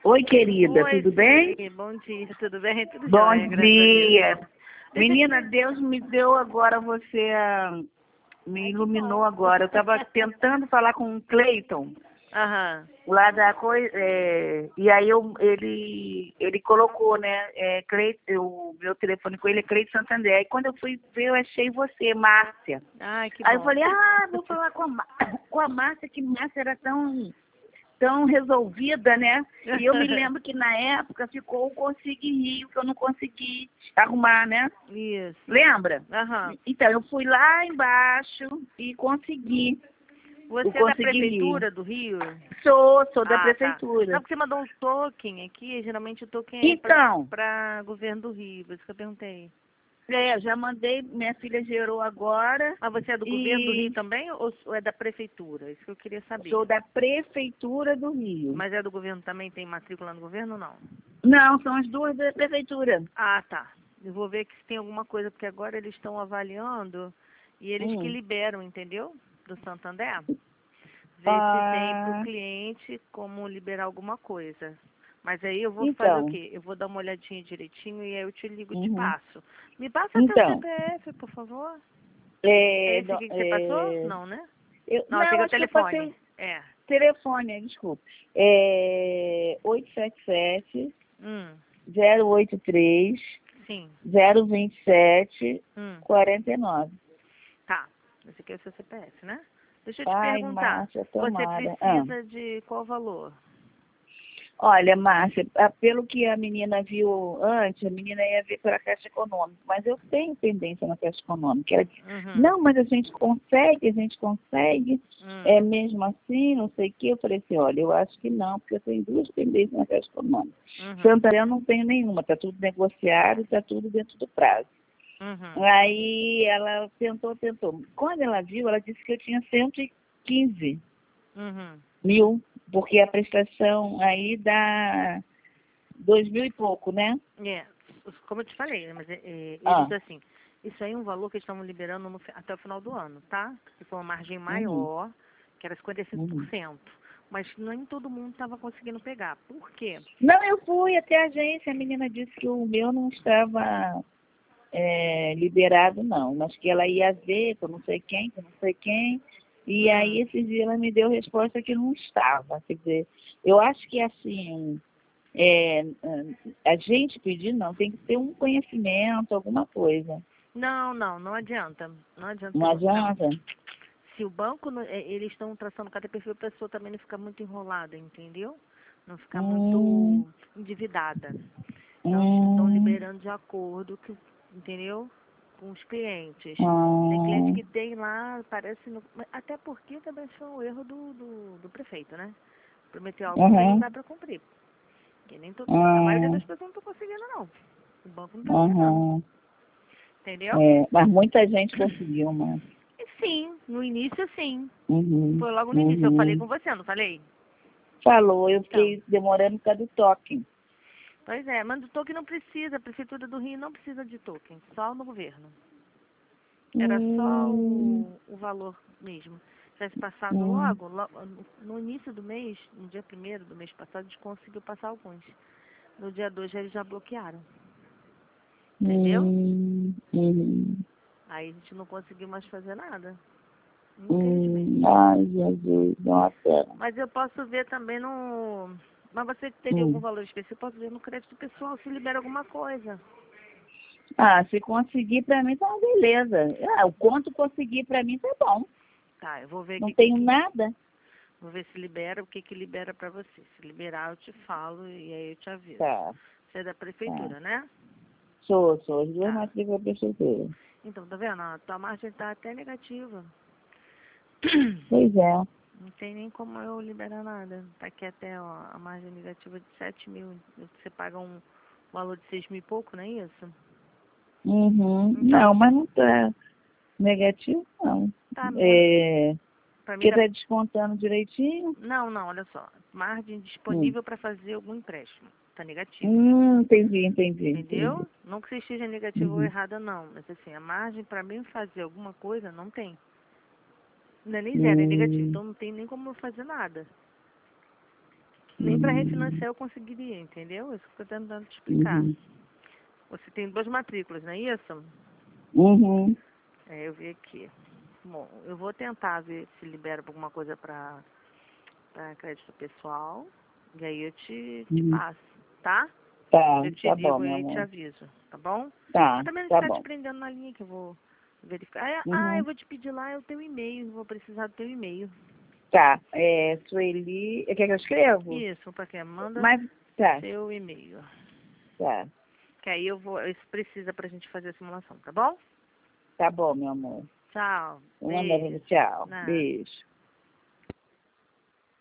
Oi, querida, Oi, tudo bem? Sueli, bom dia, tudo bem? Tudo Bom jóia, graças a dia. Deus. Menina, Deus me deu agora você, me iluminou agora. Eu estava tentando falar com o Cleiton, Aham. lá da coisa, e aí ele colocou, né, o meu telefone com ele é Cleiton Santander. Aí quando eu fui ver, eu achei você, Márcia. Ai, que Aí eu bom. falei, vou falar com a Márcia, que Márcia era tão resolvida, né? E eu me lembro que na época ficou o Consegui Rio, que eu não consegui arrumar, né? Isso. Lembra? Aham. Então, eu fui lá embaixo e consegui o Você é da Consegui Rio. prefeitura do Rio? Sou da Ah, tá. prefeitura. Não, porque você mandou um token aqui, geralmente o token é Então, para governo do Rio, por isso que eu perguntei. já mandei, minha filha gerou agora Mas você é do governo do Rio e também ou é da prefeitura? Isso que eu queria saber. sou da prefeitura do Rio. Mas é do governo também? Tem matrícula no governo ou não? Não, são as duas da prefeitura. Ah, tá. Eu vou ver que se tem alguma coisa, porque agora eles estão avaliando e eles que Hum. liberam, entendeu? Do Santander. Ver se tem para o Ah, cliente como liberar alguma coisa. Mas aí eu vou fazer o então. quê? Eu vou dar uma olhadinha direitinho e aí eu te ligo e te Uhum. passo. Me passa teu Então, CPF, por favor. É é, esse aqui que você passou? Não, né? Não, esse não, aqui é o acho que eu passei telefone. o É. telefone, desculpa. É 877 Hum, 083 sim. 027 Hum, 49. tá. Esse aqui é o seu CPF, né? Deixa eu te Ai, perguntar. Márcia, Você tomara. precisa de qual valor? Olha, Márcia, pelo que a menina viu antes, a menina ia ver pela Caixa Econômica, mas eu tenho pendência na Caixa Econômica. Ela disse, Uhum. não, mas a gente consegue, Hum. mesmo assim, não sei o quê. Eu falei assim, olha, eu acho que não, porque eu tenho duas pendências na Caixa Econômica. Uhum. Santarém eu não tenho nenhuma, está tudo negociado, está tudo dentro do prazo. Uhum. Aí ela tentou. Quando ela viu, ela disse que eu tinha 115 Uhum. mil, porque a prestação aí dá 2.000 e pouco, né? É, como eu te falei, né, mas eles Ah, assim, isso aí é um valor que eles estão liberando até o final do ano, tá? Se for uma margem uhum, maior, que era uhum. 55%. Mas nem todo mundo estava conseguindo pegar. Por quê? Não, eu fui até a agência, a menina disse que o meu não estava liberado, não, mas que ela ia ver com não sei quem, e aí Hum. esses dias ela me deu resposta que não estava. Quer dizer, eu acho que assim, é, a gente pedir não, tem que ter um conhecimento, alguma coisa. Não adianta. Não adianta Não não. adianta? Se o banco, eles estão traçando cada perfil, a pessoa também não fica muito enrolada, entendeu? Não ficar Hum, muito endividada. Então, eles estão hum, liberando de acordo, entendeu? Com os clientes. Tem cliente hum, que tem lá, parece... até porque também foi um erro do prefeito, né? Prometeu algo que não uhum, dá para cumprir. Porque nem a maioria das hum, pessoas não está conseguindo, não. O banco não está liberando. uhum. Entendeu? Mas muita gente conseguiu, mas. E sim, no início sim. Uhum, Foi logo no início. Eu falei uhum. com você, não falei? Falou, eu Então, fiquei demorando por causa do toque. pois é, mas do token não precisa, a Prefeitura do Rio não precisa de token, só no governo. Era só Hum, o valor mesmo. Se tivesse passado hum, no início do mês, no dia 1º do mês passado, a gente conseguiu passar alguns. No dia 2 eles já bloquearam, entendeu? uhum, Aí a gente não conseguiu mais fazer nada, infelizmente. Ai, Jesus, nossa. Mas eu posso ver também no... Mas você teria algum Hum. valor específico? Eu posso ver no crédito pessoal se libera alguma coisa. Se conseguir pra mim, tá uma beleza. O quanto conseguir pra mim, tá bom. Tá, eu vou ver Não aqui tenho nada. vou ver se libera, o que que libera pra você. Se liberar, eu te falo e aí eu te aviso. Tá, Você é da tá. prefeitura, né? Sou. As duas Tá. matrículas da prefeitura. Então, tá vendo? A tua margem tá até negativa. Pois é. Não tem nem como eu liberar nada. Tá aqui até, ó, a margem negativa de 7.000. Você paga um valor de 6.000 e pouco, não é isso? Uhum. Então, Não, mas não tá negativo, não. tá menos. É, Pra mim porque tá... tá descontando direitinho. Não, olha só. Margem Hum. disponível para fazer algum empréstimo. Tá negativo. Entendi. Entendeu? Não que você esteja negativo ou Uhum. errada, não. Mas assim, a margem para mim fazer alguma coisa não tem. Não é nem zero, é negativo. Hum. Então não tem nem como eu fazer nada. Nem para refinanciar eu conseguiria, entendeu? Isso que eu estou tentando te explicar. Uhum. Você tem 2 matrículas, não é isso? Uhum. É, eu vi aqui. Bom, eu vou tentar ver se libera alguma coisa para crédito pessoal. E aí eu te Uhum. passo, tá? Tá, Eu te tá bom, ligo meu e te amor. aviso, tá bom? Tá, Mas também não tá ficar te bom. prendendo na linha que eu vou verificar. Eu Uhum. vou te pedir lá o teu e-mail, vou precisar do teu e-mail. Tá, Sueli... Quer que eu escrevo? Isso, para quê? Manda Mas, tá, seu e-mail. tá. Que aí isso precisa pra gente fazer a simulação, tá bom? Tá bom, meu amor. Tchau. Um Beijo. tchau. Nada. Beijo.